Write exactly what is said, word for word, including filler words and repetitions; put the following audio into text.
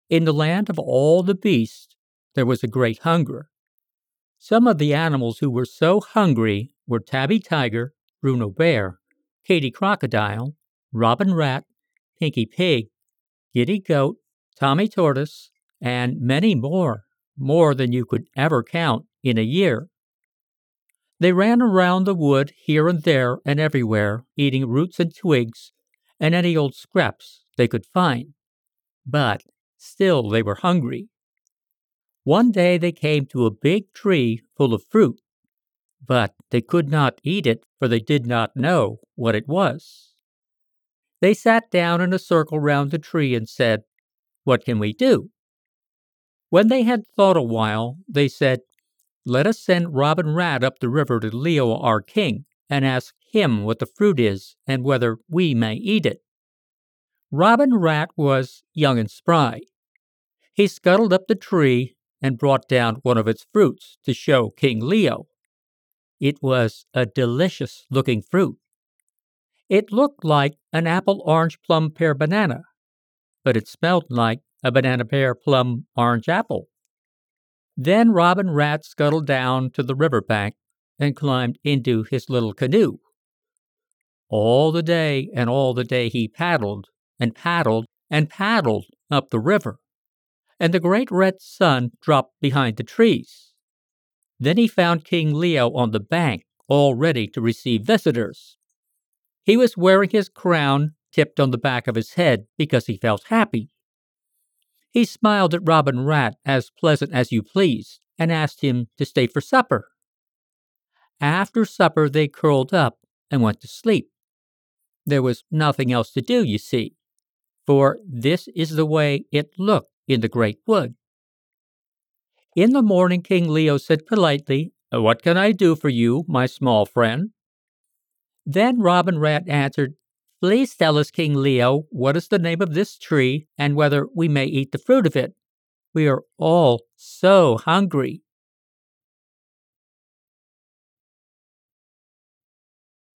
In the land of all the beasts, there was a great hunger. Some of the animals who were so hungry were Tabby Tiger, Bruno Bear, Katy Crocodile, Robin Rat, Pinky Pig, Giddy Goat, Tommy Tortoise, and many more, more than you could ever count in a year. They ran around the wood here and there and everywhere, eating roots and twigs and any old scraps they could find. But still they were hungry. One day they came to a big tree full of fruit, but they could not eat it, for they did not know what it was. They sat down in a circle round the tree and said, "What can we do?" When they had thought a while, they said, "Let us send Robin Rat up the river to Leo our king, and ask him what the fruit is and whether we may eat it." Robin Rat was young and spry. He scuttled up the tree and brought down one of its fruits to show King Leo. It was a delicious-looking fruit. It looked like an apple, orange, plum, pear, banana, but it smelled like a banana, pear, plum, orange, apple. Then Robin Rat scuttled down to the river bank and climbed into his little canoe. All the day and all the day he paddled and paddled and paddled up the river, and the great red sun dropped behind the trees. Then he found King Leo on the bank, all ready to receive visitors. He was wearing his crown tipped on the back of his head because he felt happy. He smiled at Robin Rat as pleasant as you please and asked him to stay for supper. After supper they curled up and went to sleep. There was nothing else to do, you see, for this is the way it looked in the great wood. In the morning King Leo said politely, "What can I do for you, my small friend?" Then Robin Rat answered, "Please tell us, King Leo, what is the name of this tree and whether we may eat the fruit of it. We are all so hungry."